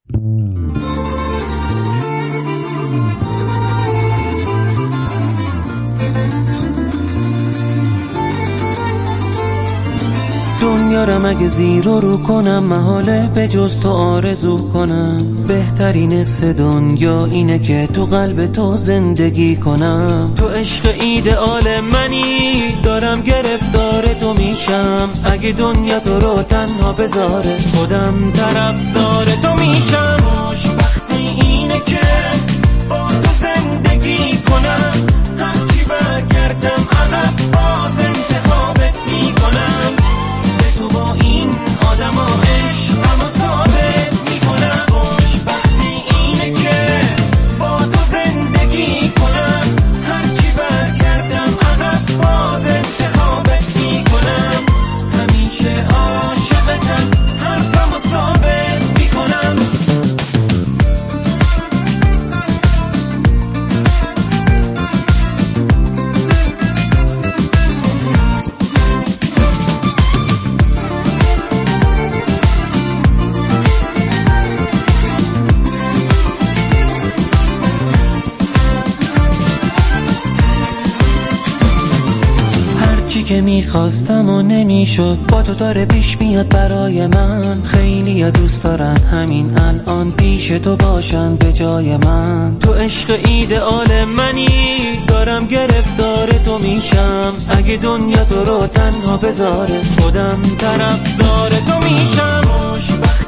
دنیا رو مگه زیر و رو کنم، محاله به جز تو آرزو کنم. بهترین حس دنیا اینه که تو قلب تو زندگی کنم. تو عشق ایدئال منی، دارم گرفتار تو میشم. اگه دنیا تو رو تنها بذاره، خودم طرفدار تو میشم. خوشبختی اینه که با تو زندگی کنم. هرچی برگردم عقب باز انتخابت میکنم. تو با این آدم ها عشقمو ثابت میکنم. خوشبختی اینه که با تو زندگی کنم. هرچی برگردم عقب باز انتخابت میکنم. همیشه عاشقتم، حرفمو ثابت میکنم. که میخواستم و نمیشد، با تو داره پیش میاد برای من. خیلی دوست دارن همین الان پیش تو باشن به جای من. تو عشق ایدئال منی، دارم گرفتار تو میشم. اگه دنیا تو رو تنها بذاره، خودم طرفدار تو میشم.